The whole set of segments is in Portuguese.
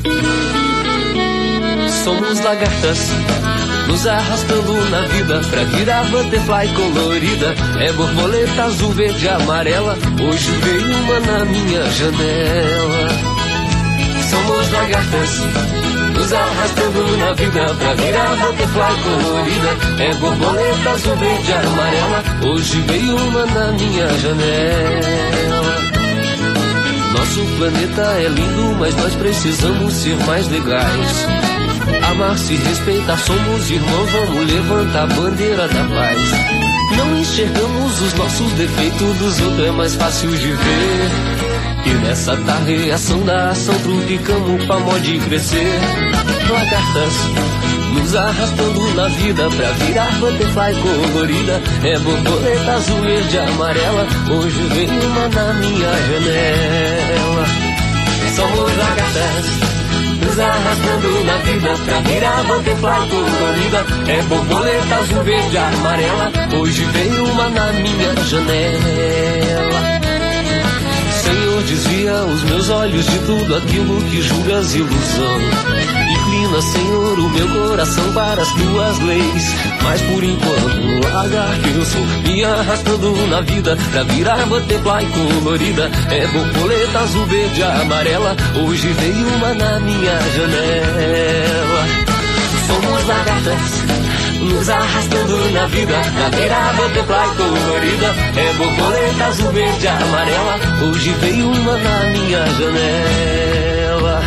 Somos lagartas, nos arrastando na vida pra virar butterfly colorida. É borboleta azul, verde e amarela. Hoje veio uma na minha janela. Somos lagartas, nos arrastando na vida pra virar butterfly colorida. É borboleta azul, verde e amarela. Hoje veio uma na minha janela. Nosso planeta é lindo, mas nós precisamos ser mais legais. Amar, se respeitar, somos irmãos, vamos levantar a bandeira da paz. Não enxergamos os nossos defeitos, dos outros é mais fácil de ver. E nessa reação da ação trupicamos pra mod crescer. Lagartas, nos arrastando na vida pra virar butterfly colorida. É borboleta azul, verde e amarela. Hoje vem uma na minha janela. Somos lagartas, nos arrastando na vida pra virar butterfly colorida. É borboleta azul, verde e amarela. Hoje veio uma na minha janela. Senhor, desvia os meus olhos de tudo aquilo que julgas ilusão. Inclina, Senhor, o meu coração para as tuas leis. Mas por enquanto, lagarto eu sou, me arrastando na vida pra virar butterfly colorida. É borboleta azul, verde e amarela. Hoje veio uma na minha janela. Somos lagartas, nos arrastando na vida pra virar butterfly colorida. É borboleta azul, verde e amarela. Hoje veio uma na minha janela.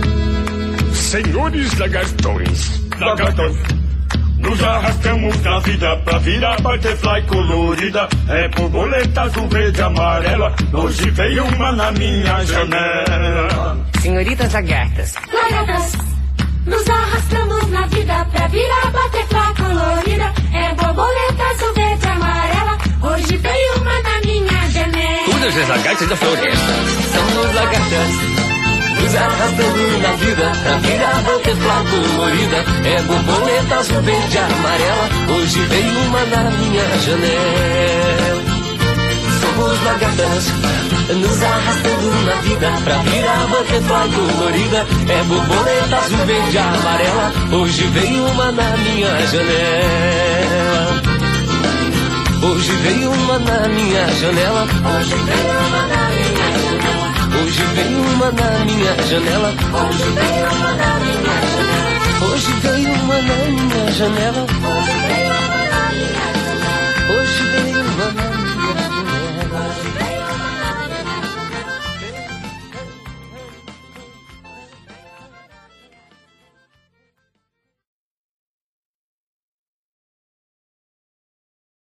Senhores lagartões, nos arrastamos na vida pra virar butterfly colorida. É borboleta azul, verde e amarela. Hoje veio uma na minha janela. Senhoritas lagartas, nos arrastamos na vida pra virar butterfly colorida. É borboleta azul, verde e amarela. Hoje veio uma na minha janela. Todas as lagartas da floresta. Somos lagartas, nos arrastando na vida pra virar butterfly colorida. É borboleta azul, verde e amarela. Hoje veio uma na minha janela. Somos lagartas, nos arrastando na vida pra virar butterfly colorida. É borboleta azul, verde e amarela. Hoje veio uma na minha janela. Hoje veio uma na minha janela. Hoje veio uma na minha janela. Hoje veio uma na minha janela. Hoje veio uma na minha janela. Hoje veio uma na minha janela.